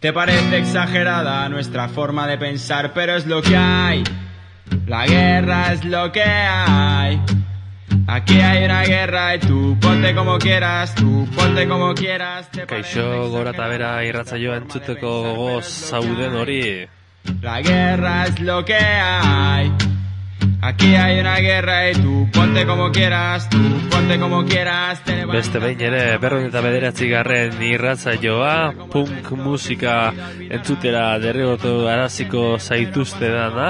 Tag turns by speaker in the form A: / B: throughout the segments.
A: Te parece exagerada nuestra forma de pensar, pero es lo que hay. La guerra es lo que hay. Aquí hay una guerra y tú ponte como quieras, tú ponte como quieras.
B: Kaixo, gora eta bera irratsaioa entzuteko gogoz zauden hori.
A: La guerra es lo que hay. Aquí hay una guerra y tú ponte como quieras, tú ponte como quieras.
B: Beste behin ere 209. irratsaioa, punk musika entzutera derrigortu araziko zaituzte dana.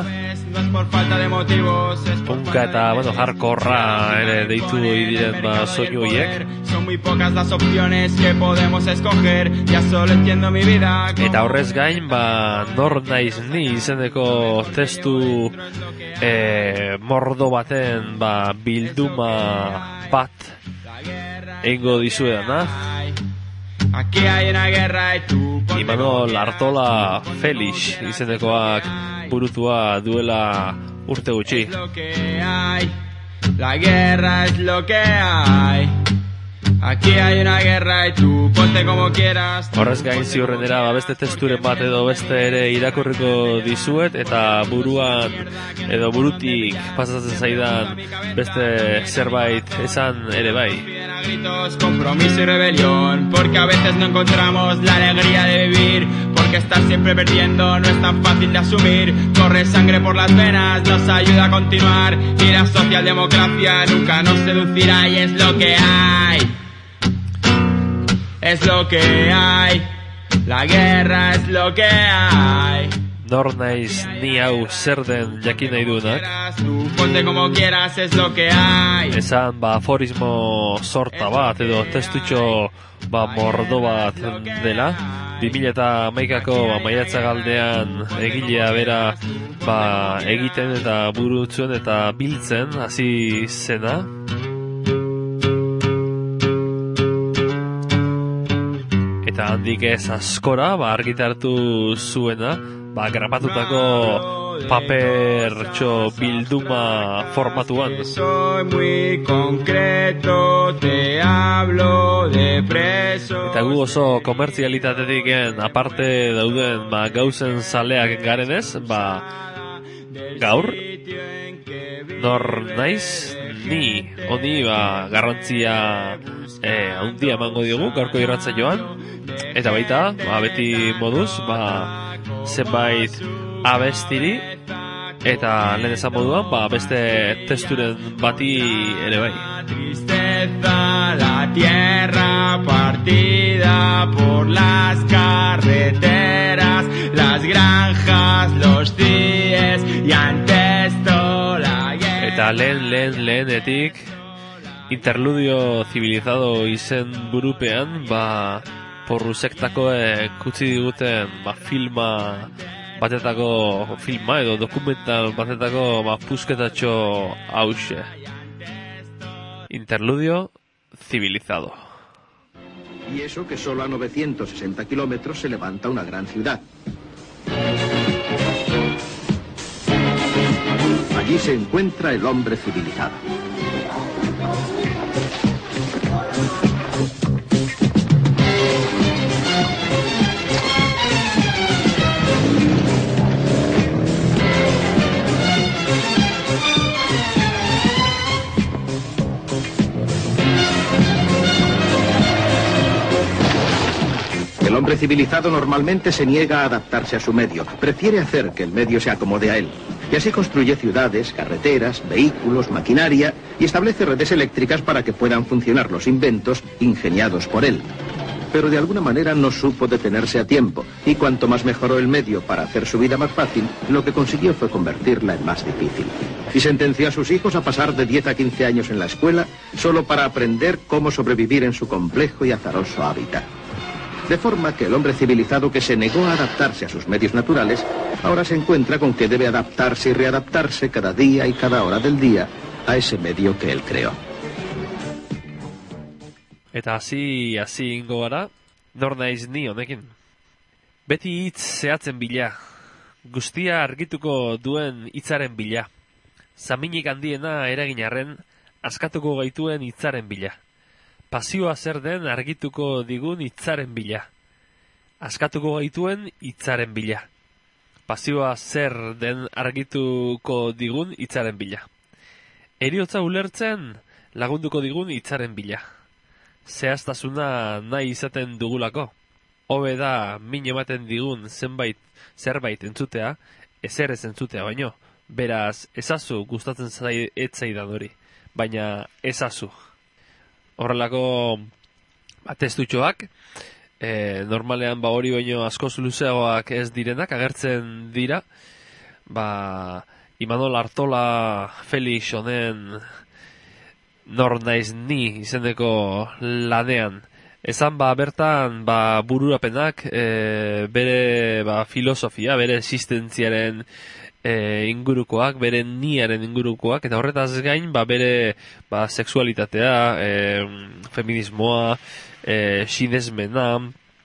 B: Punka eta, hardcorra ere deitu diren soinu horiek.
A: Son muy pocas las opciones que podemos escoger, ya solo entiendo mi vida.
B: Eta horrez gain, nor naiz ni izeneko testu mordo baten bilduma bat egingo dizuedana.
A: Aquí hay una guerra y tú
B: Imanol Artola Felix izenekoak burutua duela urte gutxi.
A: La guerra es lo que hay. Aquí hay una guerra y tú ponte como quieras.
B: Horrez gain ziurrenera beste testuren bat edo beste ere irakurriko dizuet, eta buruan edo burutik pasatzen zaidan beste zerbait esan ere bai.
A: Gritos, compromiso y rebelión, porque a veces no encontramos la alegría de vivir, porque estar siempre perdiendo no es tan fácil de asumir. Corre sangre por las venas, nos ayuda a continuar, y la socialdemocracia nunca nos seducirá, y es lo que hay. Es lo que hay. La guerra es lo que hay.
B: Nor naiz ni hau zer den jakin nahi duenak.
A: Ponte como quieras, es lo que hay.
B: Esan aforismo sorta bat edo testutxo mordo bat dela. 2011ko maiatza galdean egilea bera egiten eta burutzen eta biltzen hasi zena. Eta handik ez askora argitartu zuena, grabatutako papertxo bilduma formatuan.
A: Soy muy concreto, te hablo de preso.
B: Eta gu oso komertzialitatetik aparte dauden gauzen zaleak garenez, gaur nor naiz ni honi garrantzia handia emango diogu gaurko irratsaioan. Eta baita, beti moduz, zenbait abestiri, eta lehen esan moduan, beste testuren bati ere bai.
A: Tristeza, la tierra partida por las carreteras, las granjas, los CIEs, y antes toda la guerra.
B: Eta lehenetik, interludio civilizado izen burupean, porrusektako kutsi diguten filma edo dokumental batetako pusketatxo hause. Interludio civilizado.
C: Y eso que solo a 960 kilómetros se levanta una gran ciudad. Allí se encuentra el hombre civilizado. El hombre civilizado normalmente se niega a adaptarse a su medio, prefiere hacer que el medio se acomode a él. Y así construye ciudades, carreteras, vehículos, maquinaria y establece redes eléctricas para que puedan funcionar los inventos ingeniados por él. Pero de alguna manera no supo detenerse a tiempo, y cuanto más mejoró el medio para hacer su vida más fácil, lo que consiguió fue convertirla en más difícil. Y sentenció a sus hijos a pasar de 10 a 15 años en la escuela solo para aprender cómo sobrevivir en su complejo y azaroso hábitat. De forma que el hombre civilizado que se negó a adaptarse a sus medios naturales, ahora se encuentra con que debe adaptarse y readaptarse cada día y cada hora del día a ese medio que él creó.
B: Eta hasi ingo gara, nor naiz ni honekin. Beti hitz zehatzen bila, guztia argituko duen hitzaren bila. Zaminik handiena eragin arren, askatuko gaituen hitzaren bila. Pasioa zer den argituko digun hitzaren bila. Askatuko gaituen hitzaren bila. Pasioa zer den argituko digun hitzaren bila. Heriotza ulertzen lagunduko digun hitzaren bila. Zehaztasuna nahi izaten dugulako. Hobe da min ematen digun zerbait entzutea, ezer ez entzutea baino. Beraz, ezazu gustatzen etzaidan hori, baina ezazu. Horrelako testutxoak, normalean hori baino askoz luzeagoak ez direnak agertzen dira, Imanol Artola Felix honen Nor naiz ni izeneko lanean. Esan bertan bururapenak, bere filosofia, bere existentziaren ingurukoak, bere niaren ingurukoak, eta horretaz gain bere sexualitatea, feminismoa, sinesmena,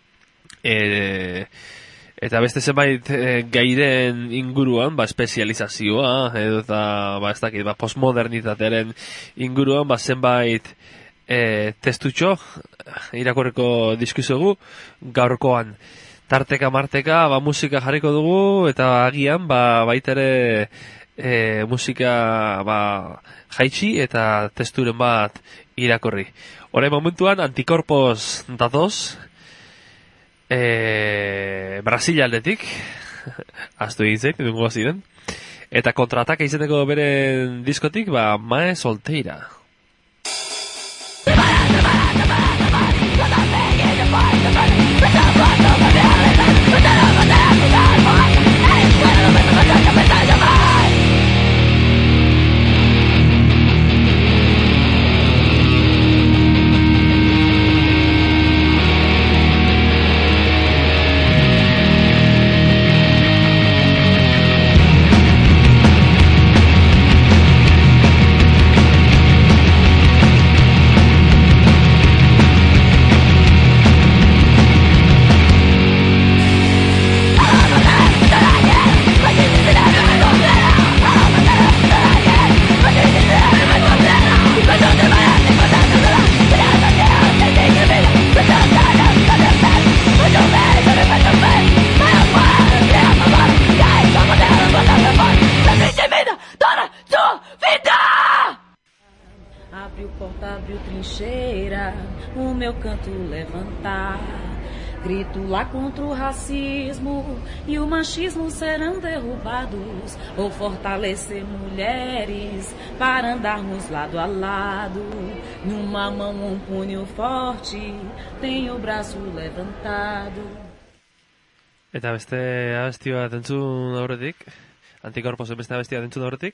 B: eta beste zenbait gairen inguruan, espezializazioa, eta ez dakit, postmodernitatearen inguruan, zenbait testutxo irakorreko diskuzugu gaurkoan. Tarteka marteka musika jarriko dugu, eta agian baitere musika jaitsi eta testuren bat irakorri. Orain momentuan Antikorpos datoz, Brasilia aldetik, aztu egitzek, dungo ziren, eta Kontrataka izeneko beren diskotik, Mae Solteira.
D: Grito lá contra o racismo e o machismo serão derrubados. Vou fortalecer mulheres para andarmos lado a lado. Numa mão punho forte, tenho o braço levantado.
B: Eta beste abesti bat entzun aurretik, Antikorposen beste abesti bat entzun aurretik,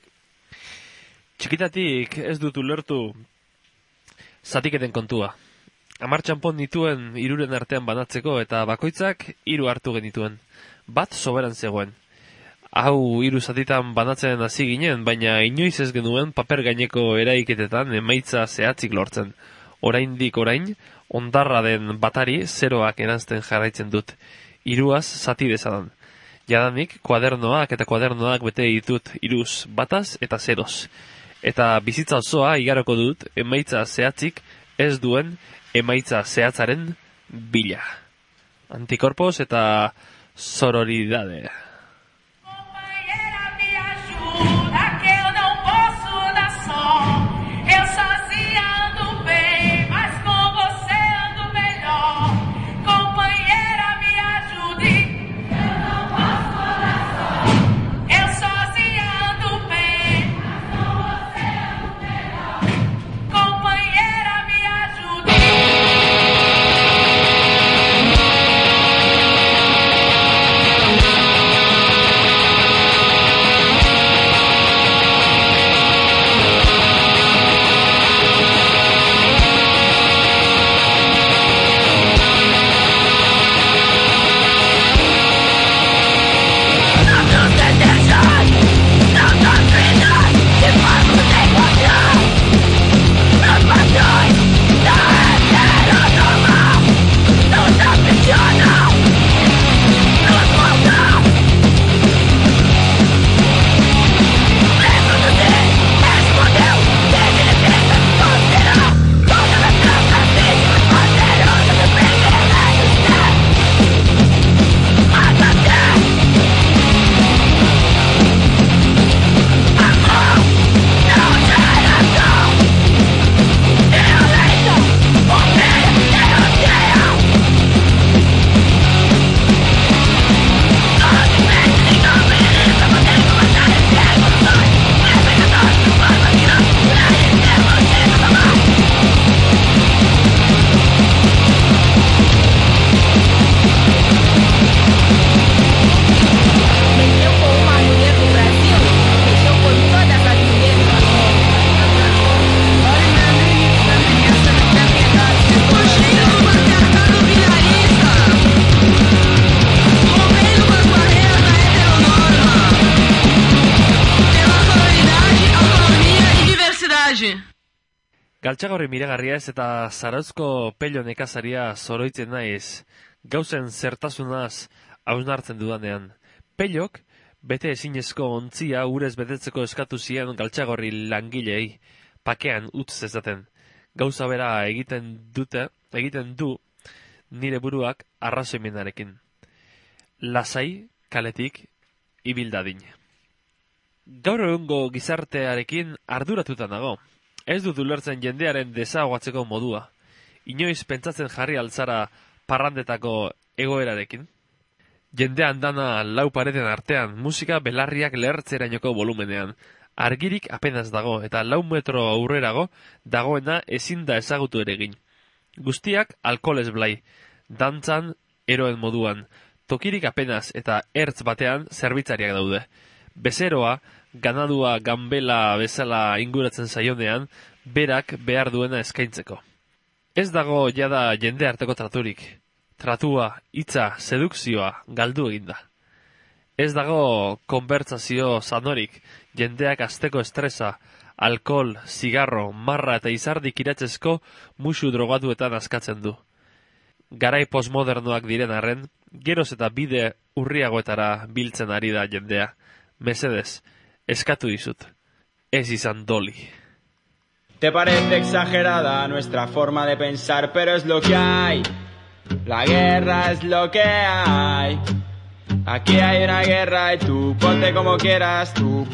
B: txikitatik ez dut ulertu zatiketen kontua. 10 txanpon nituen 3 artean banatzeko, eta bakoitzak 3 hartu genituen. Bat soberan zegoen. Hau 3 zatitan banatzen hasi ginen, baina inoiz ez genuen paper gaineko eraiketetan emaitza zehatzik lortzen. Oraindik orain, ondarra den batari zeroak eranzten jarraitzen dut. 3az zati dezadan. Jadanik, kuadernoak eta kuadernoak bete ditut 3 bataz eta zeroz. Eta bizitza osoa igaroko dut emaitza zehatzik ez duen emaitza zehatzaren bila. Antikorpos eta sororidade. Galtxagorri miragarria ez eta Zarauzko pello nekazaria zoroitzen naiz, gauzen zertasunaz hausnartzen dudanean. Pellok, bete ezinezko ontzia urez betetzeko eskatu zien Galtxagorri langilei, pakean utz ezaten. Gauza bera egiten du nire buruak arrazoimenarekin. Lasai, kaletik, ibildadin. Gaur egungo gizartearekin arduratuta nago. Ez dut ulertzen jendearen desagoatzeko modua. Inoiz pentsatzen jarri altzara parrandetako egoerarekin. Jendean dana lau pareten artean, musika belarriak lehertzerainoko volumenean. Argirik apenas dago eta 4 metro aurrerago dagoena ezin da ezagutu ere egin. Guztiak alkoholez blai, dantzan eroen moduan, tokirik apenas eta ertz batean zerbitzariak daude. Bezeroa, ganadua ganbela bezala inguratzen zaionean, berak behar duena eskaintzeko. Ez dago jada jende arteko traturik. Tratua, hitza, sedukzioa galdu eginda. Ez dago konbertsazio sanorik, jendeak asteko estresa, alkohol, zigarro, marra eta izardik iratzezko musu drogatuetan askatzen du. Garai postmodernoak diren arren, geroz eta bide urriagoetara biltzen ari da jendea. Mesedez, eskatu dizut, ez izan doli.
A: Te parece exagerada nuestra forma de pensar, pero es lo que hay. La guerra es lo que hay. Aquí hay una guerra y tú ponte como quieras,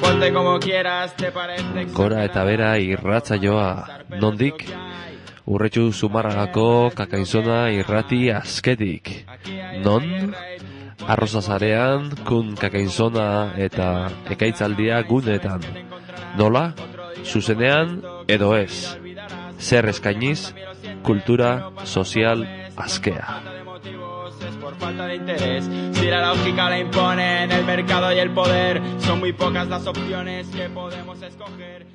A: te parece exagerada.
B: Gora eta bera irratsaioa, nondik? Urretxu Zumarragako Kakainzona irrati azketik. Non? Arrozazarean, kun Kakainzona eta ekaitzaldia gunetan. Nola? Zuzenean edo ez. Zer eskainiz? Kultura sozial askea.
A: Por falta de interés, si la lógica la imponen el mercado y el poder, son muy pocas las opciones que podemos escoger.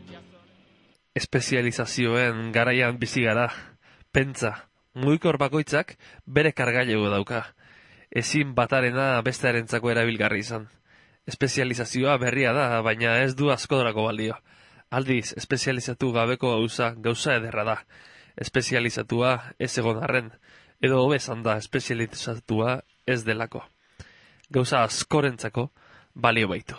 B: Espezializazioen garaian bizi gara. Pentsa, mugikor bakoitzak bere kargailegu dauka. Ezin batarena bestearentzako erabilgarri izan. Espezializazioa berria da, baina ez du askodorako balio. Aldiz, espezializatu gabeko gauza ederra da. Espezializatua ez egon arren, edo hobezan da espezializatua ez delako. Gauza askorentzako balio baitu.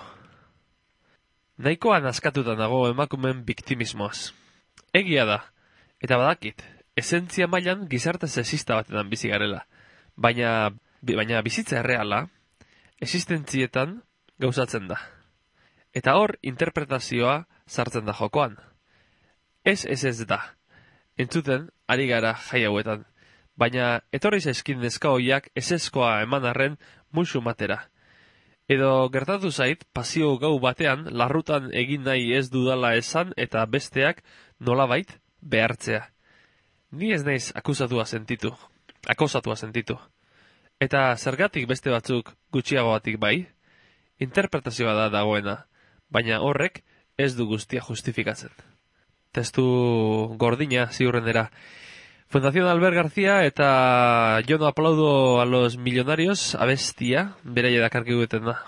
B: Nahikoan askatuta nago emakumen biktimismoaz. Egia da, eta badakit, esentzia mailan gizarte sexista batetan bizi garela. Baina bizitza erreala, existentzietan gauzatzen da. Eta hor interpretazioa sartzen da jokoan. Ez da. Entzuten ari gara jai hauetan. Baina etorri zaizkin neska hoiak ezezkoa eman arren musu matera. Edo gertatu zait, pasio gau batean larrutan egin nahi ez dudala esan eta besteak nolabait behartzea. Ni ez naiz akusatua sentitu. Eta zergatik beste batzuk gutxiagoatik bai? Interpretazioa da dagoena, baina horrek ez du guztia justifikatzen. Testu gordina ziurrenera. Fundación Albert García eta yo no aplaudo a los millonarios abestia, beraia dakarki guten da.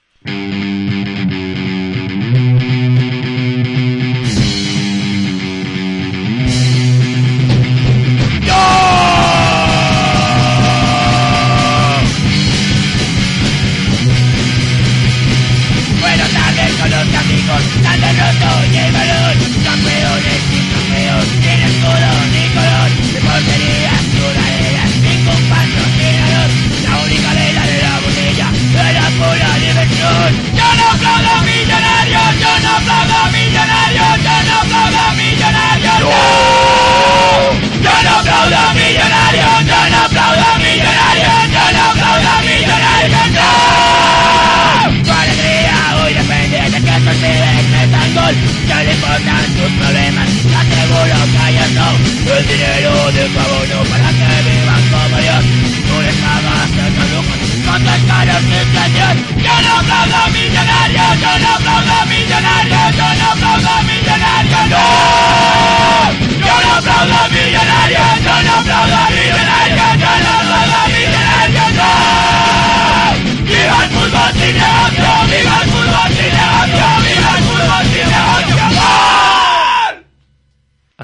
E: Buenas tardes con los amigos, dando roto y el balón, campeones y campeón, sin escudo ni color, de portería, sudadera, ningún patrocinador, la única regla de la botella, de la pura diversión. Yo no aplaudo a millonarios, yo no aplaudo a millonarios, yo no aplaudo a millonarios, no. Yo no aplaudo a millonarios, yo no aplaudo a millonarios, yo no aplaudo a millonarios, no. Tu alegría hoy depende de que estos pibes metan gol. ¿Qué le importan tus problemas? Te aseguro que hay no. El dinero del abono para que vivan como Dios. Tú les pagas estos lujos con tus caros extraños. Yo no aplaudo a millonarios, yo no aplaudo a millonarios, yo no aplaudo a millonarios, no. Yo no aplaudo a millonarios, yo no aplaudo a millonarios, yo no aplaudo a millonarios, no. ¡Viva el fútbol sin negocio! ¡Viva el fútbol sin negocio! ¡Viva el fútbol sin negocio!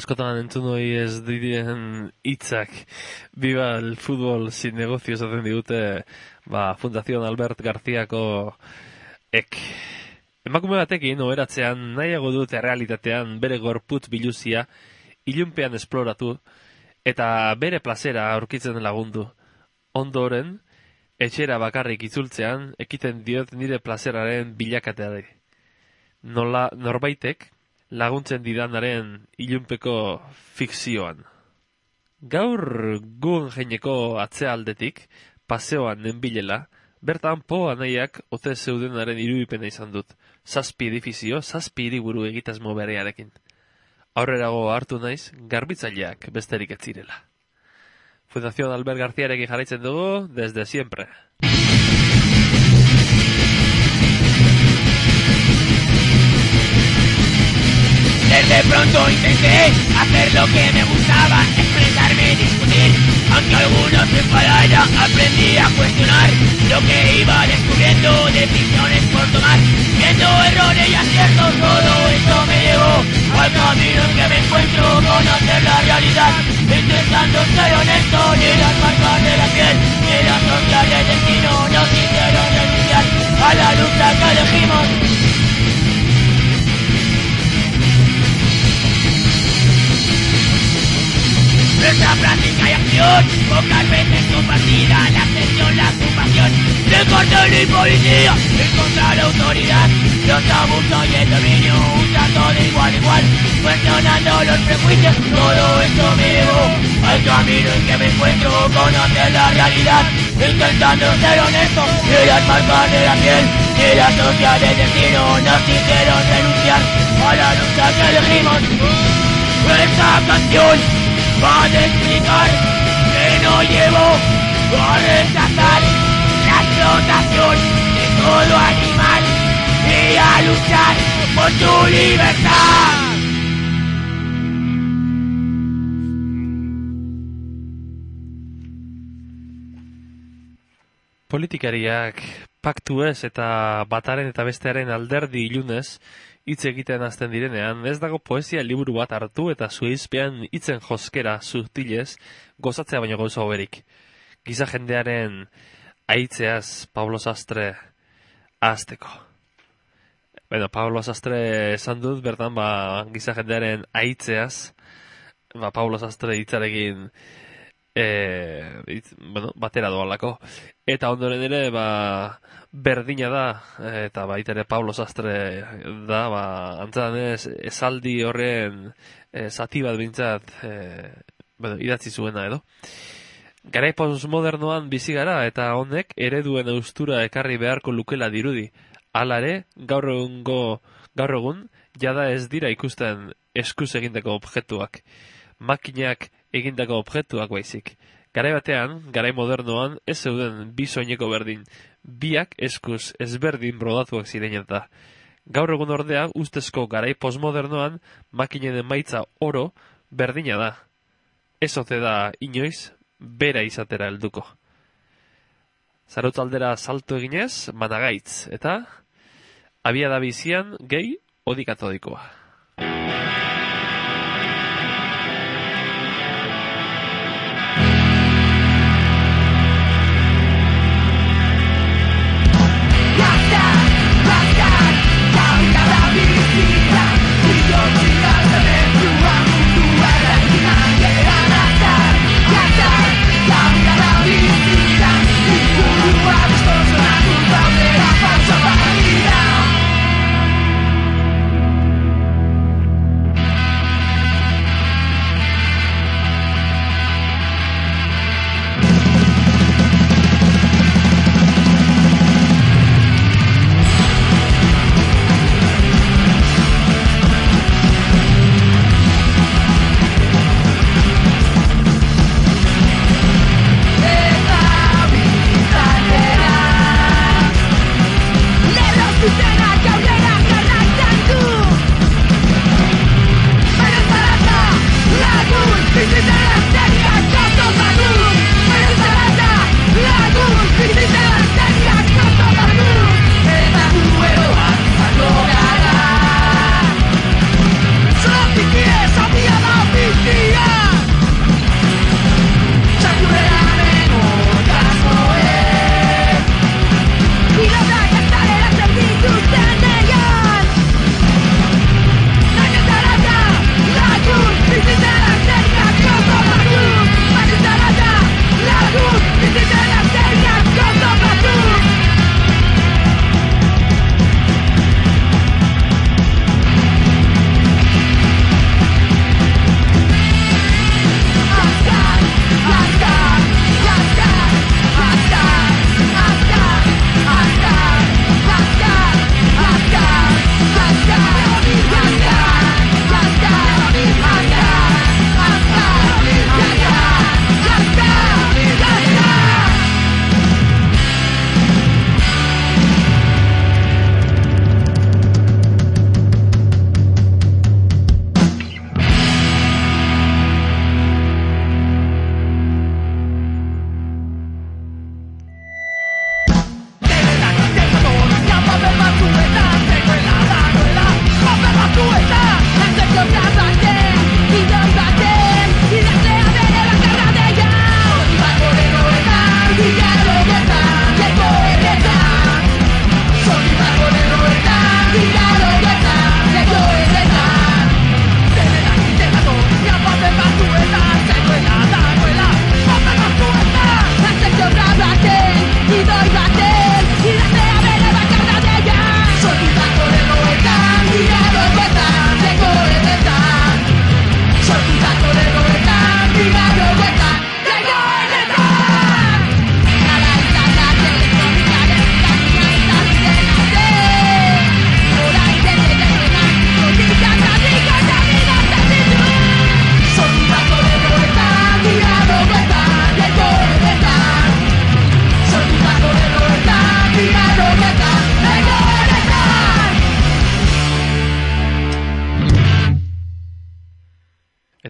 B: askotan entzun hori ez diren hitzak. Viva el fútbol sin negocios esaten digute, Fundación Albert Garziako emakume batekin oheratzean nahiago dute realitatean bere gorputz biluzia ilunpean esploratu eta bere plazera aurkitzen lagundu. Ondoren, etxera bakarrik itzultzean ekiten diot nire plazeraren bilakateari. Norbaitek laguntzen didanaren ilunpeko fikzioan. Gaur Guggenheimeko atzealdetik, paseoan nenbilela, bertan Po anaiak ote zeudenaren irudipena izan dut. 7 edifizio, 7 hiriburu egitasmo berearekin. Aurrerago hartu naiz, garbitzaileak besterik ez zirela. Fundación Albert Garziarekin jarraitzen dugu, desde siempre.
E: Desde pronto intenté hacer lo que me gustaba, expresarme y discutir. Aunque algunos me enfadaran, aprendí a cuestionar lo que iba descubriendo, decisiones por tomar. Viendo errores y aciertos, todo esto me llevó al camino en que me encuentro, conocer la realidad, intentando ser honesto. Ni las marcas de la piel, ni las sombras del destino nos hicieron renunciar a la lucha que elegimos. Nuestra práctica y acción, pocas veces compartida, la atención, la ocupación del cartel y policía, en contra de la autoridad, los abusos y el dominio, un trato de igual a igual, cuestionando los prejuicios. Todo esto me llevó al camino en que me encuentro, conocer la realidad, intentando ser honesto. Ni las marcas de la piel, ni las socias del destino nos hicieron renunciar a la lucha que elegimos. Esta canción va a explicar que no llevo a rechazar la explotación de todo animal y a luchar por su libertad.
B: Politikariak paktuez eta bataren eta bestearen alderdi ilunez hitz egiten hasten direnean, ez dago poesia liburu bat hartu eta zueizpean hitzen joskera sutilez gozatzea baino gauza hoberik. Giza jendearen aitzeaz Pablo Sastre ahazteko. Pablo Sastre esan dut, bertan giza jendearen aitzeaz, Pablo Sastre hitzarekin batera doalako. Eta ondoren ere, berdina da, eta baita ere Pablo Sastre da, antzadanez, esaldi horren zati bat bintzat, idatzi zuena edo. Garai postmodernoan bizi gara, eta honek ereduen eustura ekarri beharko lukela dirudi. Hala ere, gaur egun, jada ez dira ikusten eskuz egindako objektuak. Makinak egindako objektuak baizik. Garai batean, garai modernoan, ez zeuden bi soineko berdin, biak eskuz ezberdin brodatuak ziren eta. Gaur egun ordea, ustezko garai postmodernoan, makinen emaitza oro berdina da. Ez ote da inoiz, bera izatera helduko. Zarautzaldera salto eginez, managaitz, eta abiada bizian gehi odikatodikoa.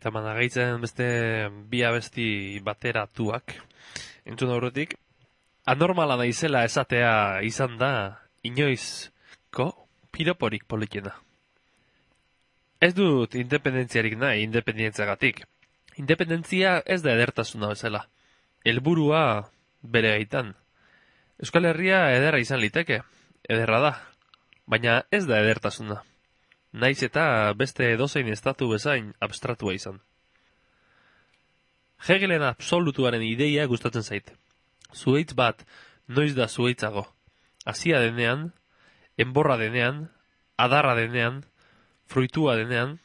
B: eta managaitzen beste bi abesti bateratuak entzun aurretik, anormala naizela esatea izan da inoizko piroporik politena. Ez dut independentziarik nahi, independentziagatik. Independentzia ez da edertasuna bezala. Helburua bere gaitan. Euskal Herria ederra izan liteke, ederra da, baina ez da edertasuna. Naiz eta beste edozein estatu bezain abstratua izan. Hegelen absolutuaren ideia gustatzen zait. Zuhaitz bat noiz da zuhaitzago. Hasia denean, enborra denean, adarra denean, fruitua denean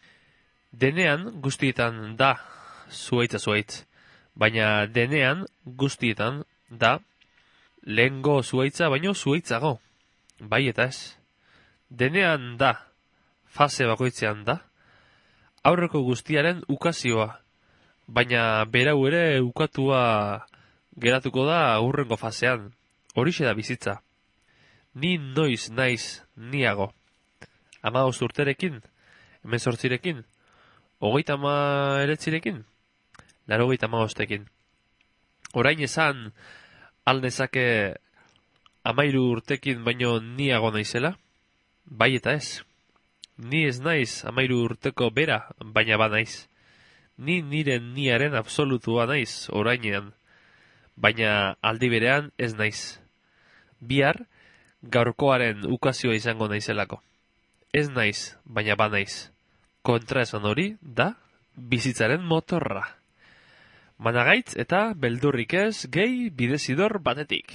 B: guztietan da zuhaitza, baina denean guztietan da lehengo zuhaitza baino zuhaitzago. Bai eta ez. Denean da, fase bakoitzean da, aurreko guztiaren ukazioa, baina berau ere ukatua geratuko da aurrengo fasean. Horixe da bizitza. Ni noiz naiz niago. 15 urterekin, 18rekin, 39rekin, 85ekin. Orain esan alnezake 13 urtekin baino niago naizela? Bai eta ez. Ni ez naiz 13 urteko bera, baina ba naiz. Ni niren niaren absolutua naiz orainean, baina aldi berean ez naiz. Bihar, gaurkoaren ukazioa izango naizelako. Ez naiz, baina ba naiz. Kontraesan hori da bizitzaren motorra. Managaitz eta beldurrik ez gehi bidezidor batetik.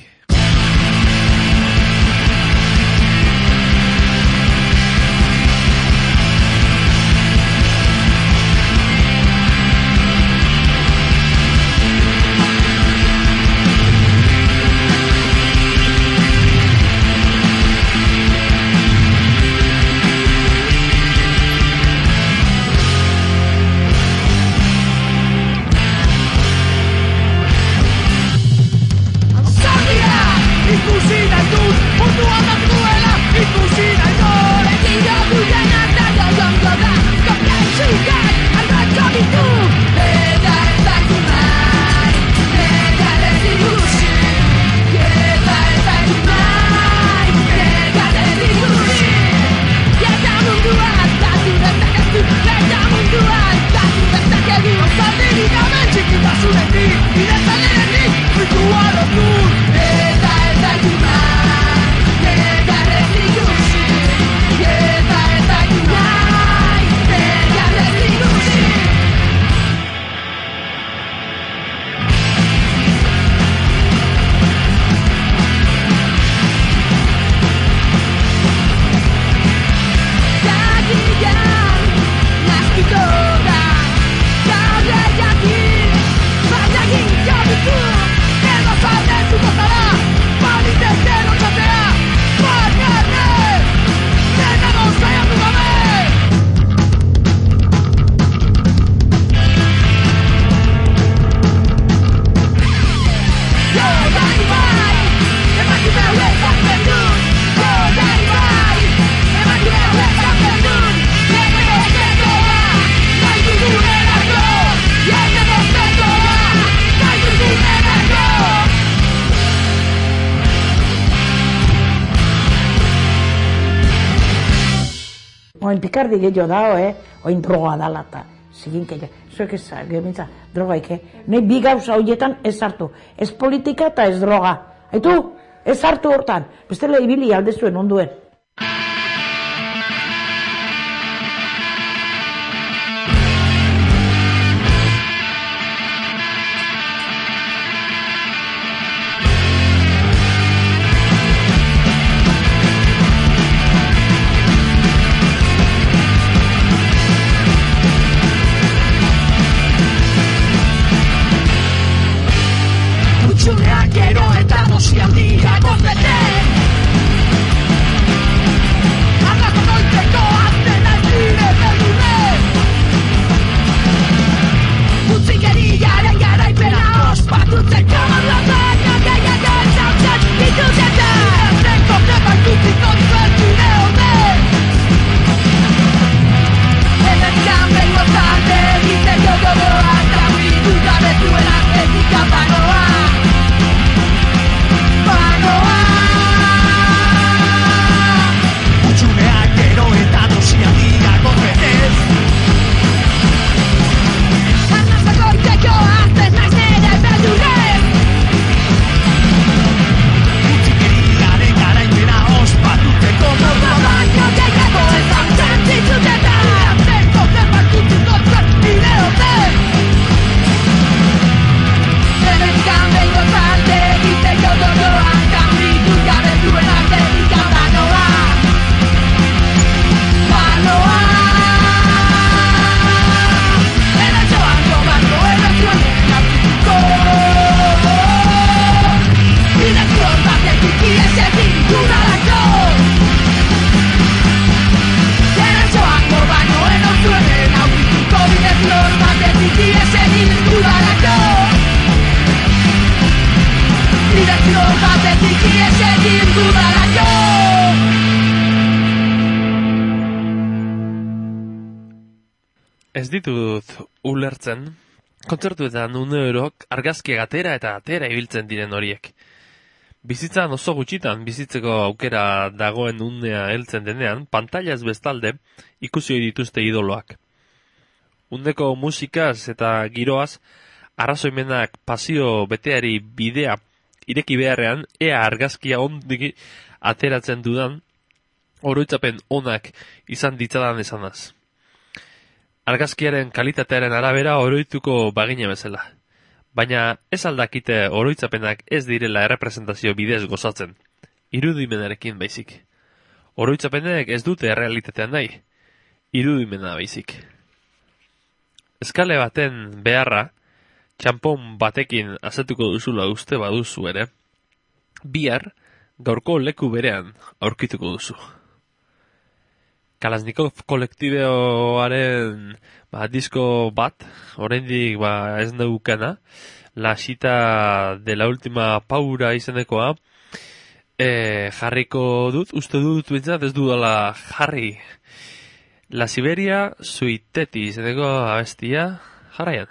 F: Oin pikardi gehiago dao, oin droga dalata. Zigin keia. Zuek ez, gemintza, drogaik, Nei bi gauza horietan ez hartu. Ez politika eta ez droga. Haitu, ez hartu hortan. Bestela ibili aldezuen onduen.
E: Gero eta dosi handia gozbete
B: Ez ditut ulertzen, kontzertuetan uneorok argazkiak atera eta atera ibiltzen diren horiek. Bizitzan oso gutxitan bizitzeko aukera dagoen unea heltzen denean, pantailaz bestalde ikusi dituzte idoloak. Uneko musikaz eta giroaz, arrazoimenak pasio beteari bidea ireki beharrean, ea argazkia ondiki ateratzen dudan, oroitzapen onak izan ditzadan esanaz. Argazkiaren kalitatearen arabera oroituko bagine bezala. Baina ez aldakite oroitzapenak ez direla errepresentazio bidez gozatzen, irudimenarekin baizik. Oroitzapenek ez dute realitatean nahi, irudimena baizik. Eskale baten beharra, txampon batekin azetuko duzula uste baduzu ere, bihar gaurko leku berean aurkituko duzu. Kalashnikov kolektiboaren disko bat, oraindik ez neukana, La Cita de la Última Paura izenekoa, jarriko dut, uste dut bintzat ez dudala jarri. La Siberia Suiteti izeneko abestia jarraian.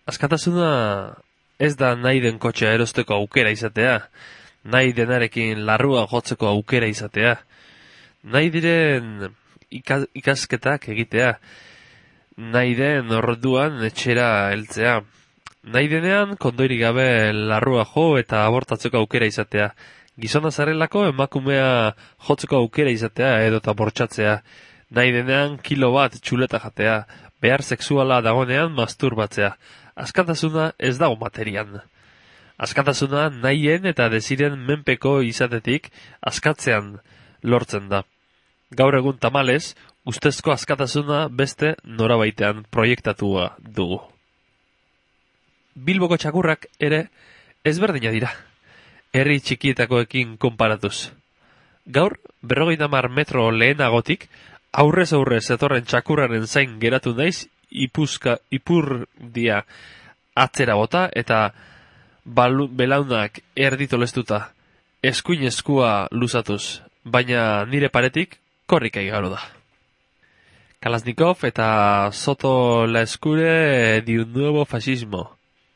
B: Askatasuna ez da nahi den kotxea erosteko aukera izatea, nahi denarekin larrua jotzeko aukera izatea, nahi diren ikasketak egitea, nahi den orduan etxera heltzea, nahi denean kondoirik gabe larrua jo eta abortatzeko aukera izatea, gizona zarelako emakumea jotzeko aukera izatea edota bortxatzea, nahi denean kilo bat txuleta jatea, behar sexuala dagonean masturbatzea. Askatasuna ez dago materian. Askatasuna nahien eta desiren menpeko izatetik askatzean lortzen da. Gaur egun tamalez, ustezko askatasuna beste norabaitean proiektatua dugu. Bilboko txakurrak ere ezberdina dira, herri txikietakoekin konparatuz. Gaur, 50 metro lehenagotik, aurrez aurrez etorren txakurraren zain geratu naiz ipurdia atzera bota eta belaunak erditolestuta, eskuin eskua luzatuz, baina nire paretik korrika igaro da. Kalashnikov eta Soto la Escure di un nuevo fascismo.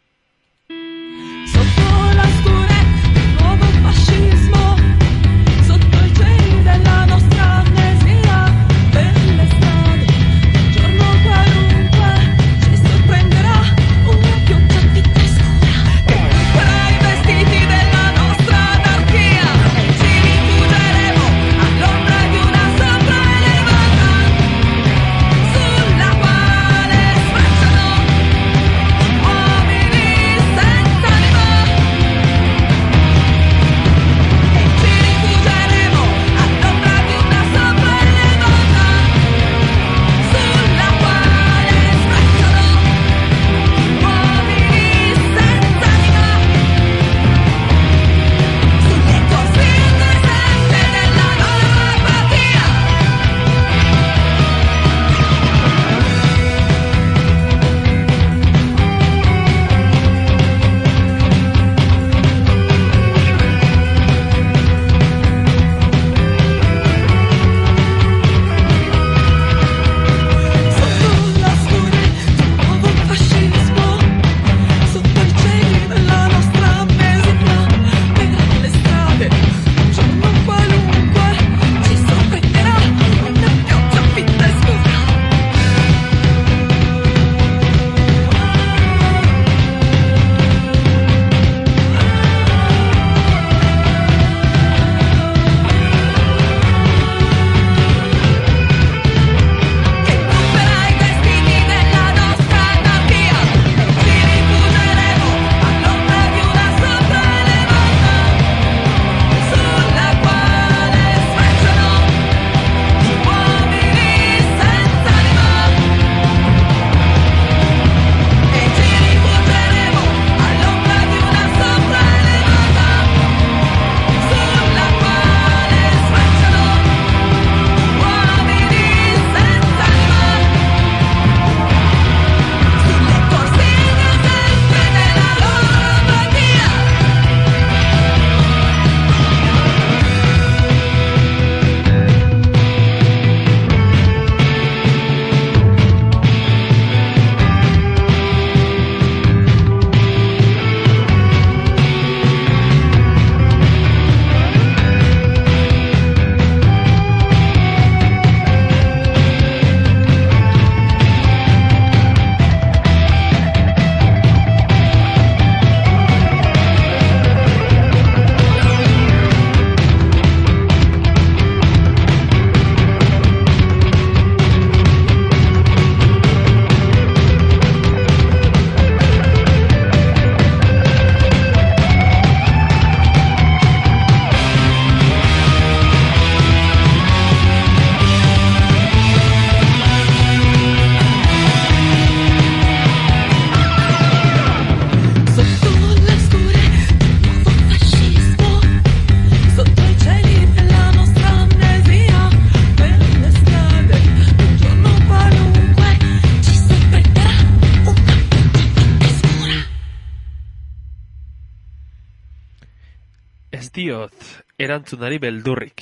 B: Ez diot erantzunari beldurrik.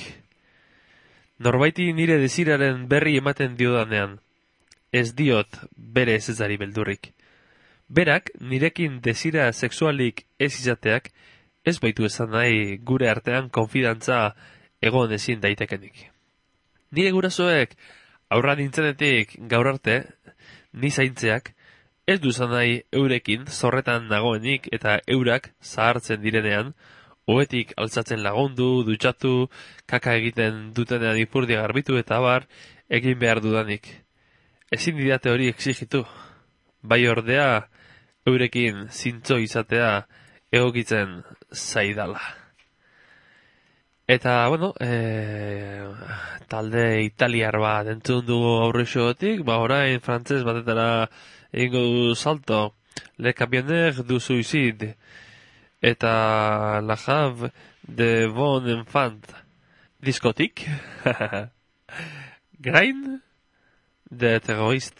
B: Norbaiti nire desiraren berri ematen diodanean, ez diot bere ezari beldurrik. Berak, nirekin desira sexualik ez izateak, ez baitu esan nahi gure artean konfidantza egon ezin daitekenik. Nire gurasoek aurra nintzenetik gaur arte, ni zaintzeak, ez duzan nahi eurekin zorretan nagoenik eta eurak zahartzen direnean, ohetik altzatzen lagundu, dutxatu, kaka egiten dutenean ipurdia garbitu eta abar egin behar dudanik. Ezin didate hori exigitu. Bai ordea, eurekin zintzo izatea egokitzen zaidala. Eta, bueno, talde italiar bat entzun dugu aurrexotik, orain frantzez batetara egingo du salto. Le Camionneur du Suicide eta La Have de Bon Enfant diskotik. Grain de Terroriste.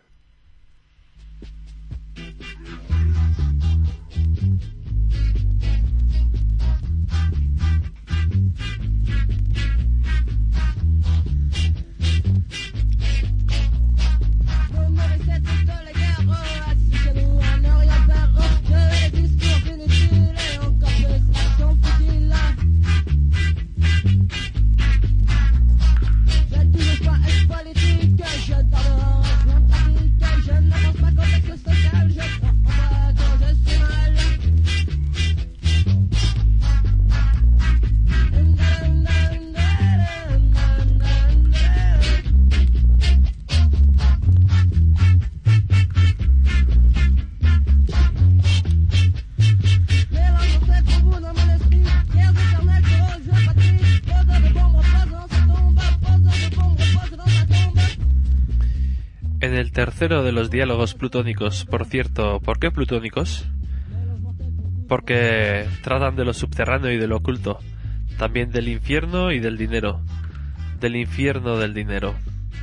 B: En el tercero de los diálogos plutónicos, por cierto, ¿por qué plutónicos? Porque tratan de lo subterráneo y de lo oculto, también del infierno y del dinero, del infierno del dinero.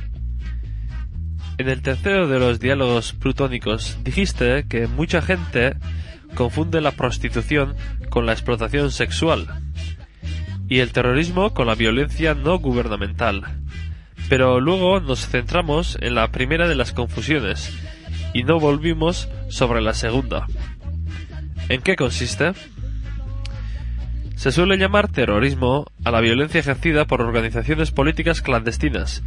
B: En el tercero de los diálogos plutónicos dijiste que mucha gente confunde la prostitución con la explotación sexual y el terrorismo con la violencia no gubernamental. Pero luego nos centramos en la primera de las confusiones y no volvimos sobre la segunda. ¿En qué consiste? Se suele llamar terrorismo a la violencia ejercida por organizaciones políticas clandestinas,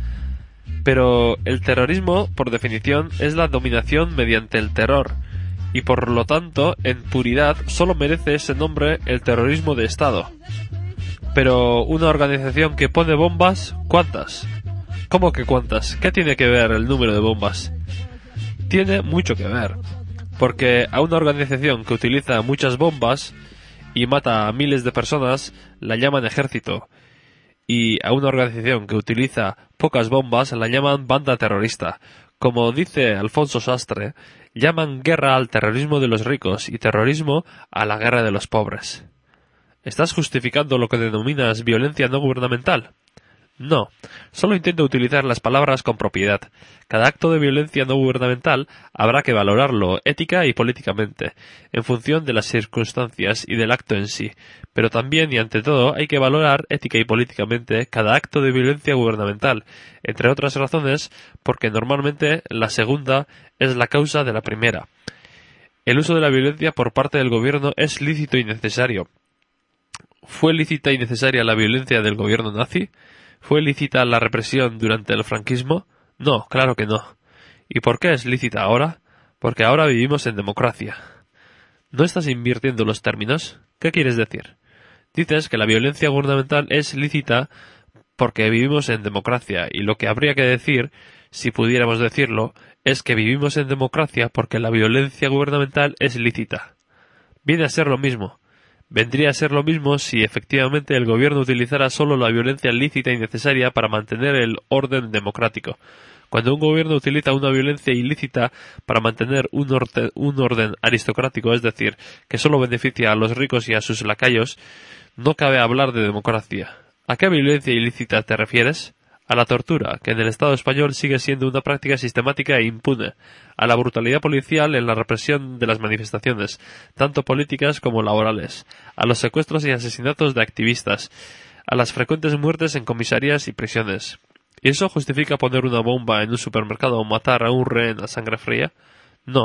B: pero el terrorismo, por definición, es la dominación mediante el terror, y por lo tanto, en puridad, solo merece ese nombre el terrorismo de Estado. Pero una organización que pone bombas, ¿cuántas? ¿Cómo que cuántas? ¿Qué tiene que ver el número de bombas? Tiene mucho que ver, porque a una organización que utiliza muchas bombas y mata a miles de personas la llaman ejército, y a una organización que utiliza pocas bombas la llaman banda terrorista. Como dice Alfonso Sastre, llaman guerra al terrorismo de los ricos y terrorismo a la guerra de los pobres. ¿Estás justificando lo que denominas violencia no gubernamental? No, solo intento utilizar las palabras con propiedad. Cada acto de violencia no gubernamental habrá que valorarlo ética y políticamente, en función de las circunstancias y del acto en sí, pero también y ante todo hay que valorar ética y políticamente cada acto de violencia gubernamental, entre otras razones porque normalmente la segunda es la causa de la primera. El uso de la violencia por parte del gobierno es lícito y necesario. ¿Fue lícita y necesaria la violencia del gobierno nazi? ¿Fue lícita la represión durante el franquismo? No, claro que no. ¿Y por qué es lícita ahora? Porque ahora vivimos en democracia. ¿No estás invirtiendo los términos? ¿Qué quieres decir? Dices que la violencia gubernamental es lícita porque vivimos en democracia, y lo que habría que decir, si pudiéramos decirlo, es que vivimos en democracia porque la violencia gubernamental es lícita. Viene a ser lo mismo. Vendría a ser lo mismo si efectivamente el gobierno utilizara solo la violencia lícita y necesaria para mantener el orden democrático. Cuando un gobierno utiliza una violencia ilícita para mantener un orden aristocrático, es decir, que solo beneficia a los ricos y a sus lacayos, no cabe hablar de democracia. ¿A qué violencia ilícita te refieres? A la tortura, que en el Estado español sigue siendo una práctica sistemática e impune, a la brutalidad policial en la represión de las manifestaciones, tanto políticas como laborales, a los secuestros y asesinatos de activistas, a las frecuentes muertes en comisarías y prisiones. ¿Y eso justifica poner una bomba en un supermercado o matar a un rehén a sangre fría? No,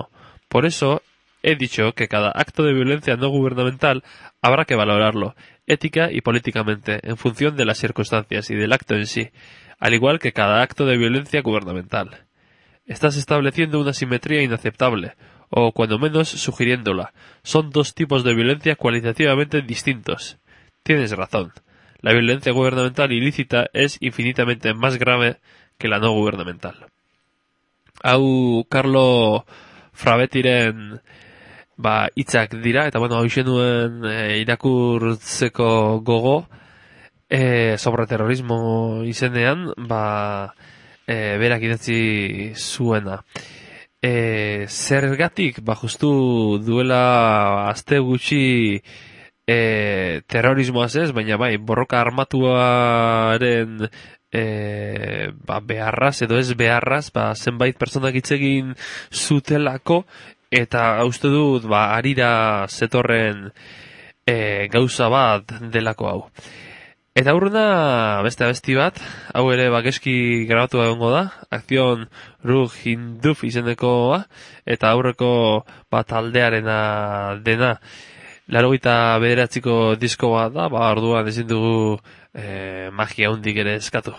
B: Por eso he dicho que cada acto de violencia no gubernamental habrá que valorarlo, ética y políticamente, en función de las circunstancias y del acto en sí, al igual que cada acto de violencia gubernamental. Estás estableciendo una simetría inaceptable, o cuando menos sugiriéndola. Son dos tipos de violencia cualitativamente distintos. Tienes razón. La violencia gubernamental ilícita es infinitamente más grave que la no gubernamental. Hau Carlo Frabetiren hitzak dira, eta hau nuen irakurtzeko gogo sobre terrorismo izenean, berak idatzi zuena. Zergatik, justu duela aste gutxi terrorismoaz ez, baina borroka armatuaren beharraz edo ez beharraz, zenbait pertsonak hitz egin zutelako, eta uste dut harira zetorren gauza bat delako hau. Eta aurrena beste abesti bat, hau ere geski grabatu egongo da, Akzion Rug Hinduf izenekoa, eta aurreko taldearena dena. 89ko disko bat da, orduan ezin dugu magia hundik ere eskatu.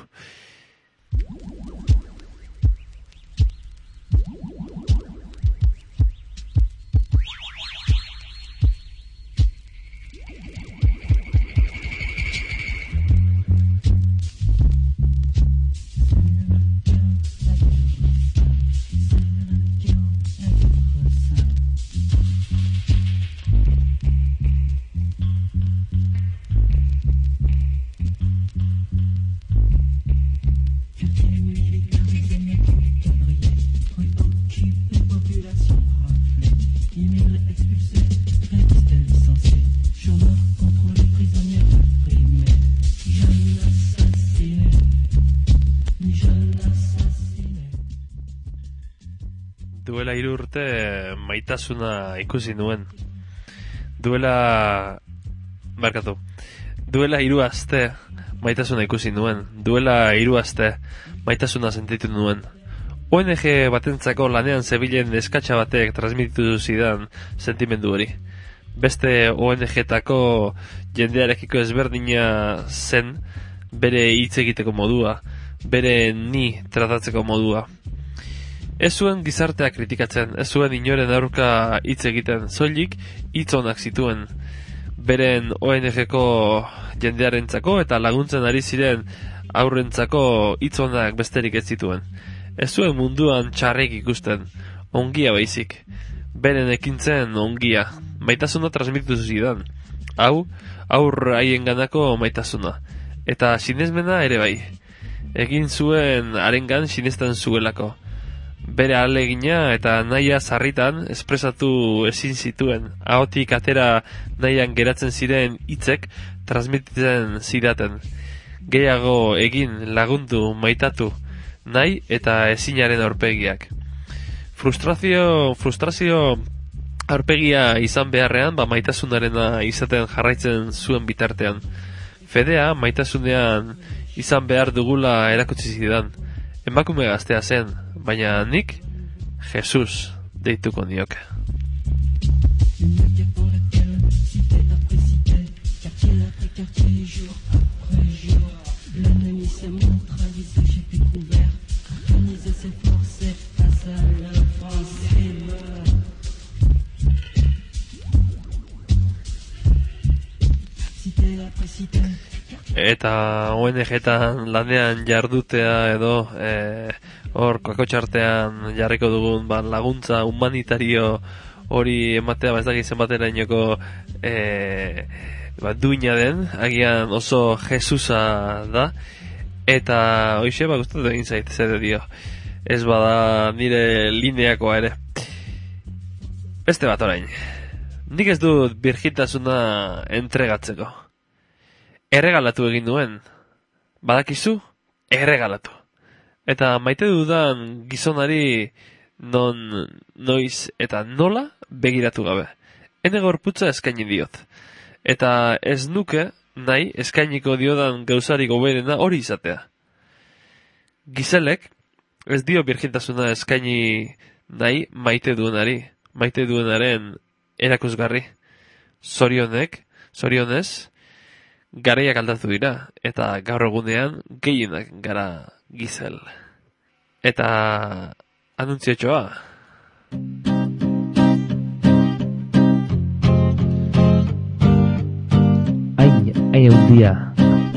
B: Duela 3 urte maitasuna ikusi nuen. Duela 3 aste maitasuna ikusi nuen. Duela 3 aste maitasuna sentitu nuen. ONG batentzako lanean zebilen eskatxa batek transmititu zidan sentimendu hori. Beste ONG-tako jendearekiko ezberdina zen bere hitz egiteko modua, bere ni tratatzeko modua. Ez zuen gizartea kritikatzen, ez zuen inoren aurka hitz egiten, soilik hitz onak zituen. Beren ONG-ko jendearentzako eta laguntzen ari ziren aurrentzako hitz onak besterik ez zituen. Ez zuen munduan txarrik ikusten, ongia baizik. Beren ekintzen ongia, maitasuna transmititu zidan. Hau, aur haienganako maitasuna. Eta sinesmena ere bai. Egin zuen harengan sinesten zuelako. Bere ahalegina eta nahia sarritan espresatu ezin zituen. Ahotik atera nahian geratzen ziren hitzek transmititzen zidaten. Gehiago egin, lagundu, maitatu, nahi eta ezinaren aurpegiak. Frustrazio aurpegia izan beharrean, maitasunarena izaten jarraitzen zuen bitartean. Fedea maitasunean izan behar dugula erakutsi zidan. Emakume gaztea zen, baina nik Jesus deituko nioke. Eta ONG-etan lanean jardutea edo hor kakotxartean jarriko dugun laguntza humanitario hori ematea ez dakit zenbaterainoko duina den, agian oso Jesusa da, eta hoxe gustatu egin zait zer dio, ez bada nire lineakoa ere. Beste bat orain, nik ez dut birgintasuna entregatzeko. Erregalatu egin duen. Badakizu? Erregalatu. Eta maite dudan gizonari noiz eta nola begiratu gabe. Ene gorputza eskaini diot. Eta ez nuke nahi eskainiko diodan gauzari goberena hori izatea. Gizelek ez dio birgintasuna eskaini nahi maite duenari. maite duenaren erakusgarri. Zorionez, garaiak aldatu dira, eta gaur egunean gehienak gara Gizel. Eta anuntziotxoa.
G: Hain eundia.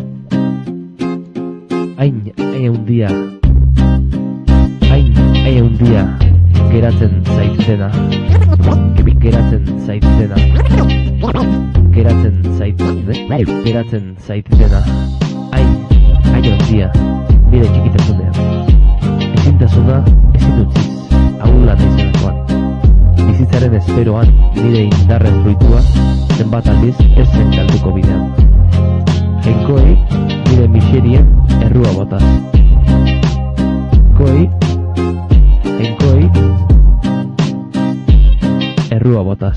G: Hain eundia. Hain eundia. Geratzen zaitzena. Geratzen zaitzena. Geratzen zaitzena. Hain eundia. Nire txikitasunean. Ezintasuna ezin utziz. Ahula naizelakoan. Bizitzaren esperoan nire indarren fruitua zenbat aldiz ez zen galduko bidean. Jainkoei nire miserien errua botaz. Jainkoei errua botaz.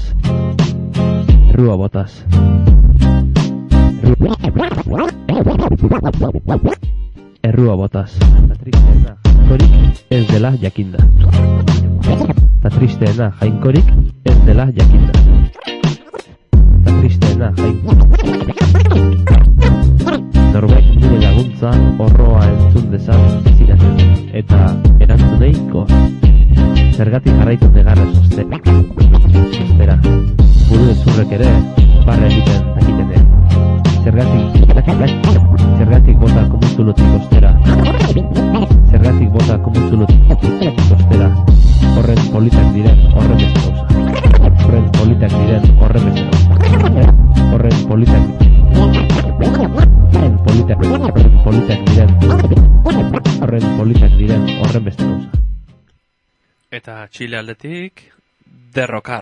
G: Jainkorik ez dela jakinda. Ta tristeena jainkorik ez dela jakinda. Norbek nire laguntza horroa entzun dezan ziraten, eta erantzuneiko. Zergatik jarraitu negarra sostera. Buru ezurrek ere, barra egiten dakitenean. Zergatik bota komuntzulotik ostera. Horren politak diren horren beste gauza. Horren politak diren horren beste gauza.
B: Eta Txile aldetik, derrokar.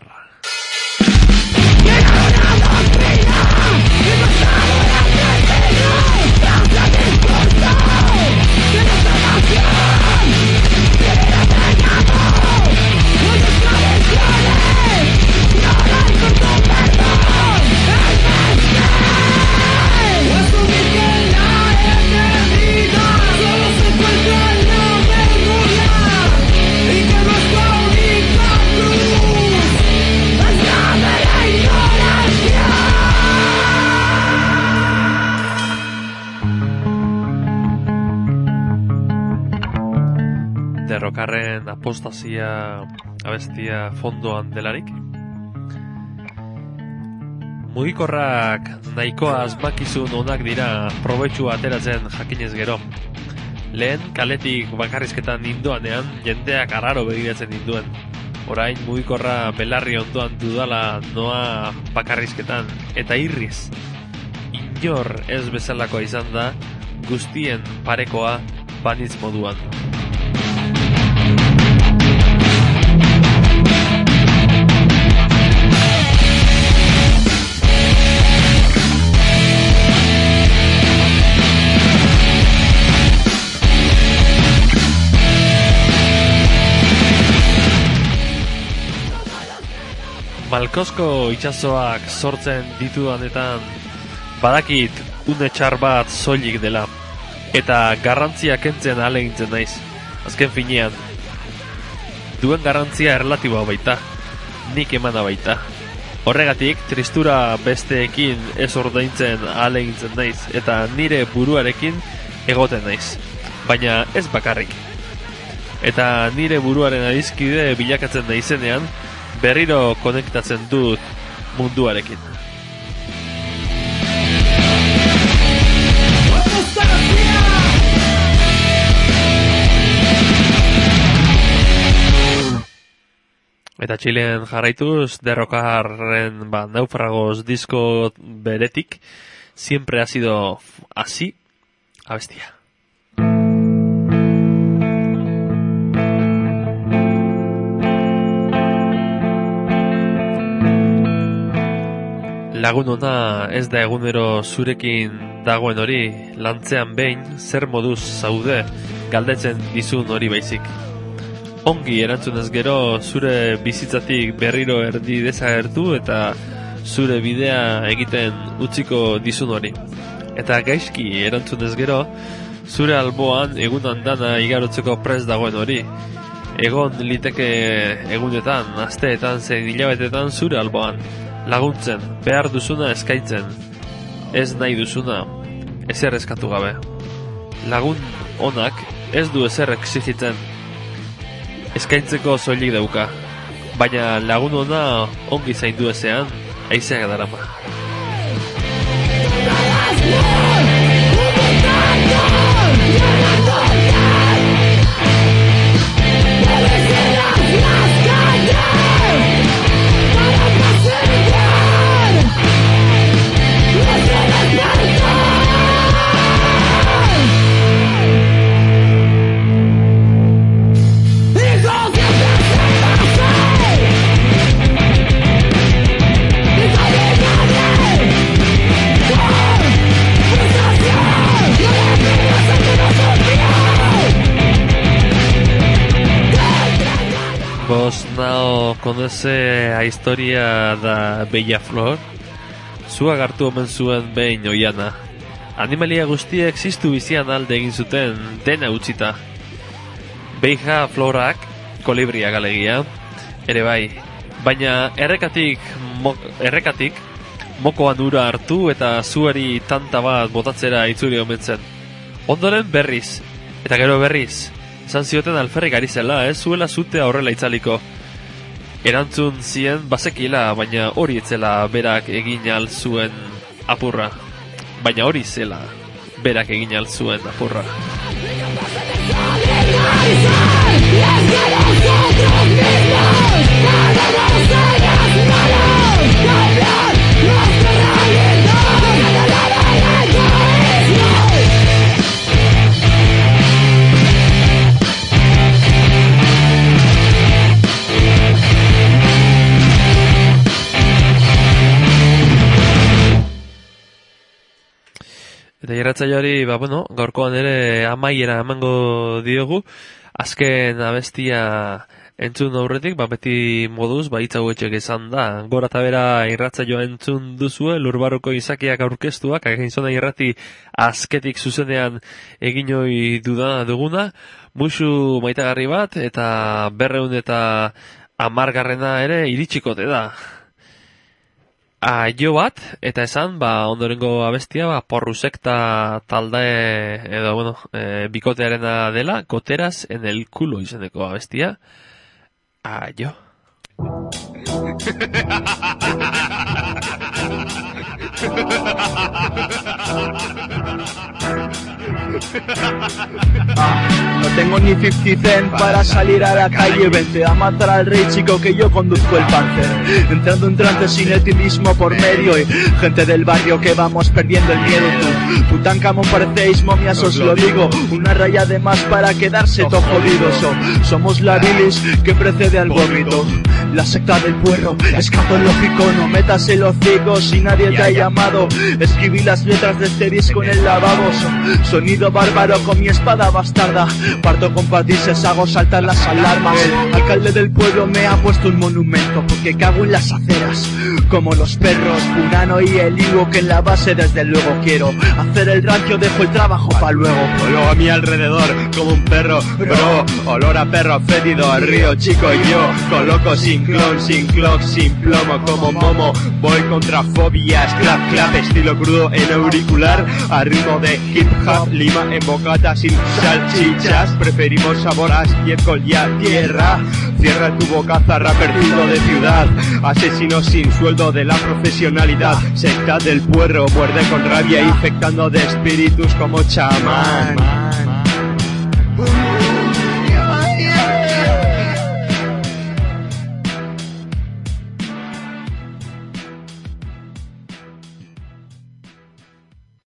B: Derrokarren apostazia abestia fondoan delarik. Mugikorrak nahikoa asmakizun onak dira probetxua ateratzen jakinez gero. Lehen kaletik bakarrizketan nindoanean jendeak arraro begiratzen ninduen. Orain mugikorra belarri ondoan dudala noa bakarrizketan eta irriz. Inor ez bezalakoa izan da guztien parekoa banitz moduan. Malkozko itsasoak sortzen ditudanetan badakit une txar bat soilik dela eta garrantzia kentzen ahalegintzen naiz. Azken finean duen garrantzia erlatiboa baita, nik emana baita. Horregatik tristura besteekin ez ordaintzen ahalegintzen naiz eta nire buruarekin egoten naiz, baina ez bakarrik. Eta nire buruaren adizkide bilakatzen naizenean berriro konektatzen dut munduarekin. Eta Txilean jarraituz, derrokarren Naufragos disko beretik, siempre ha sido así, abestia. Lagun ona ez da egunero zurekin dagoen hori, lantzean behin zer moduz zaude galdetzen dizun hori baizik. Ongi erantzunez gero zure bizitzatik berriro erdi desagertu eta zure bidea egiten utziko dizun hori. Eta gaizki erantzunez gero zure alboan egunan dana igarotzeko prest dagoen hori. Egon liteke egunetan, asteetan, zein hilabetetan zure alboan. Laguntzen, behar duzuna eskaintzen. Ez nahi duzuna, ezer eskatu gabe. Lagun onak ez du ezer exigitzen. Eskaintzeko soilik dauka. Baina lagun ona ongi zaindu ezean, haizeak darama. Vos no conoce a historia da Bella Flor? Zuak hartu omen zuen behin oiana. Animalia guztiek existu bizian alde egin zuten dena utzita. Beija Florak, kolibriak alegia, ere bai. Baina errekatik mokoan ura hartu eta zuari tanta bat botatzera itzuri omen zen. Ondoren berriz, eta gero berriz. Esan zioten alferrik ari zela, zuela zute aurrela itzaliko. Erantzun zien bazekila, baina hori etzela berak egin al zuen apurra. Baina hori zela berak egin al zuen apurra. Eta irratsaioari, gaurkoan ere amaiera emango diogu. Azken abestia entzun aurretik, beti moduz, hitz hauetxek esan da. Gora eta bera irratsaioa entzun duzue, Lurbarruko izakiak aurkeztuak, Againzona irrati azketik zuzenean egin ohi duguna. Musu maitagarri bat, eta 210 ere iritsikote da. Jo bat, eta esan, ondorengo abestia, Porrusekta talde, edo, bikotearena dela, Goteras en el culo izeneko abestia. Jo.
H: No tengo ni 50 cent para salir a la calle. Vente a matar al rey chico que yo conduzco el Panther. Entrando en trance sin el timismo por medio. Y gente del barrio que vamos perdiendo el miedo. Tutankamón parecéis momias, os lo digo. Una raya de más para quedarse todo jodido. Somos la bilis que precede al vómito. La secta del puerro, escatológico. No metas el hocico si nadie te ha llamado. Escribí las letras de este disco en el lavabo. Sonido bárbaro con mi espada bastarda. Parto con patises, hago saltar las alarmas. El alcalde del pueblo me ha puesto un monumento porque cago en las aceras. Como los perros, Punano y el higo que en la base desde luego quiero. Hacer el rancio, dejo el trabajo pa' luego.
A: Vuelo a mi alrededor como un perro, bro. Olor a perro fétido al río chico y yo. Coloco sin clon, sin clock, sin plomo como momo. Voy contra fobias, clap, clap, estilo crudo en auricular. A ritmo de hip hop, lima en bocata sin salchichas. Preferimos sabor a estiércol y a tierra. Cierra tu bocaza, rapercido de ciudad. Asesino sin sueldo de la profesionalidad. Secta del puerro, muerde con rabia infectando de espíritus como chamán.